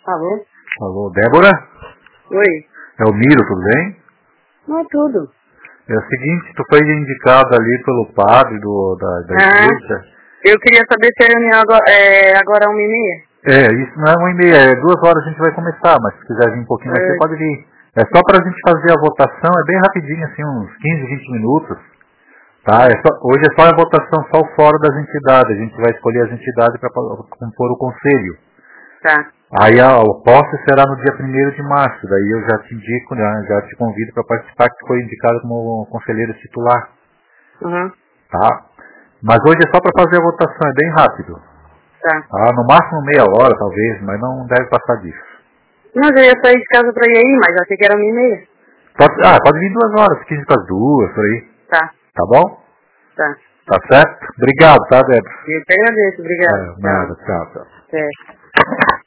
Alô? Alô, Débora? Oi. É o Miro, tudo bem? Não, tudo. É o seguinte, tu foi indicado ali pelo padre da igreja. Eu queria saber se a reunião agora é 1h30. Isso não é 1h30, é 2 horas a gente vai começar, mas se quiser vir um pouquinho mais, você pode vir. É só pra gente fazer a votação, é bem rapidinho, assim, uns 15, 20 minutos. Tá? Hoje é só a votação, só o fórum das entidades. A gente vai escolher as entidades para compor o conselho. Tá. Aí o posse será no dia 1º de março. Daí eu já te indico, já te convido para participar, que foi indicado como conselheiro titular. Uhum. Tá? Mas hoje é só para fazer a votação, é bem rápido. Tá. No máximo meia hora, talvez, mas não deve passar disso. Não, eu ia sair de casa pra ir aí, mas achei que era 1h30. Pode vir 2 horas, 15 para as 2, por aí. Tá. Tá bom? Tá. Tá certo? Obrigado, tá, Débora? Eu te agradeço, obrigado. Nada, tchau. Até.